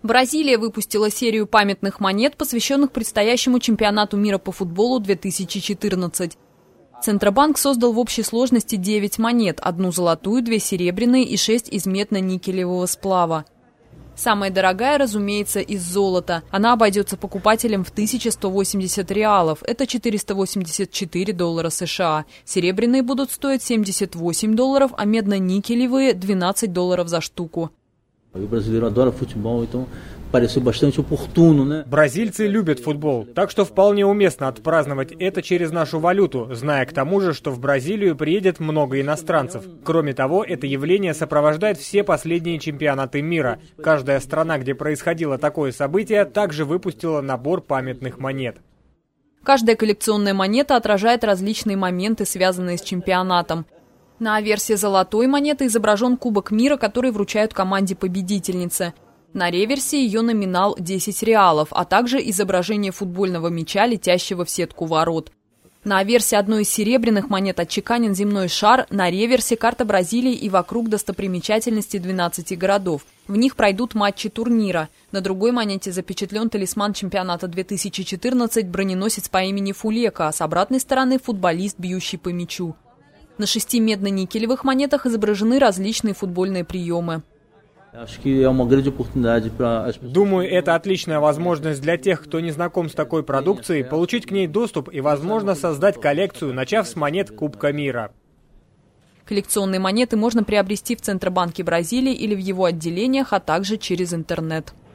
Бразилия выпустила серию памятных монет, посвященных предстоящему чемпионату мира по футболу 2014. Центробанк создал в общей сложности 9 монет – 1 золотую, 2 серебряные и 6 из медно-никелевого сплава. Самая дорогая, разумеется, из золота. Она обойдется покупателям в 1180 реалов. Это 484 доллара США. Серебряные будут стоить 78 долларов, а медно-никелевые – 12 долларов за штуку. Бразильцы любят футбол, так что вполне уместно отпраздновать это через нашу валюту, зная к тому же, что в Бразилию приедет много иностранцев. Кроме того, это явление сопровождает все последние чемпионаты мира. Каждая страна, где происходило такое событие, также выпустила набор памятных монет. Каждая коллекционная монета отражает различные моменты, связанные с чемпионатом. На версии золотой монеты изображен Кубок мира, который вручают команде-победительнице. На реверсе ее номинал 10 реалов, а также изображение футбольного мяча, летящего в сетку ворот. На версии одной из серебряных монет отчеканен земной шар, на реверсе карта Бразилии и вокруг достопримечательности 12 городов. В них пройдут матчи турнира. На другой монете запечатлен талисман чемпионата 2014 броненосец по имени Фулека, а с обратной стороны футболист, бьющий по мячу. На 6 медно-никелевых монетах изображены различные футбольные приемы. Думаю, это отличная возможность для тех, кто не знаком с такой продукцией, получить к ней доступ и, возможно, создать коллекцию, начав с монет Кубка мира. Коллекционные монеты можно приобрести в Центробанке Бразилии или в его отделениях, а также через интернет.